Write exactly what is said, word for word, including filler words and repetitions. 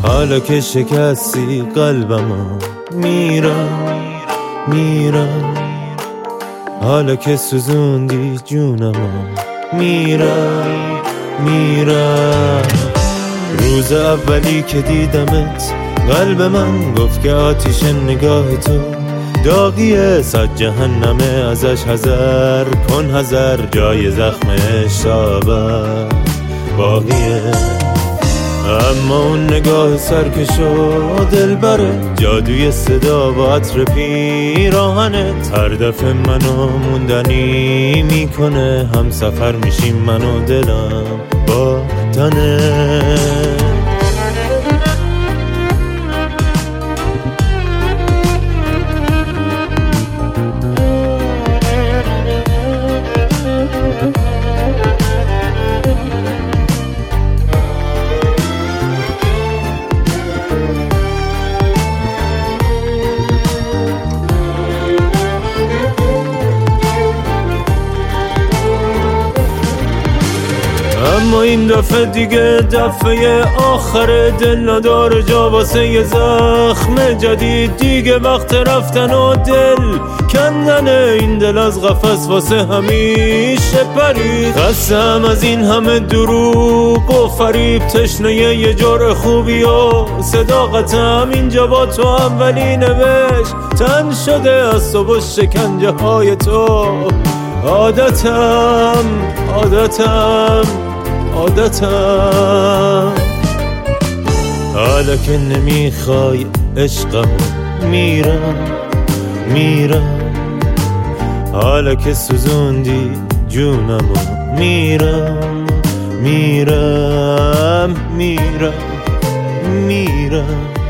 حالا که شکستی قلبمو میرم میرم، حالا که سوزوندی جونمو میرم میرم. روز اولی که دیدمت قلب من گفت که آتیش نگاه تو داغیه، صد جهنمه ازش حذر کن حذر، جای زخمش تا ابد باقیه. اما اون نگاه سرکش و دلبره، جادوی صدا با عطر پیراهنت هر دفعه منو موندنی میکنه، هم سفر میشیم من و دلم با تنه. اما این دفعه دیگه دفعه آخر، دل نداره جا واسه یه زخم جدید، دیگه وقت رفتن و دل کندنه، این دل از قفس واسه همیشه پرید. خستم از این همه دروغ و فریب، تشنه یه جور خوبی و صداقتم، اینجا با تو اولی نوشت تن شده از صبح شکنجه های تو. عادتم عادتم عادتم، حالا که نمیخوای عشقمو میرم میرم، حالا که سوزوندی جونمو میرم میرم میرم میرم.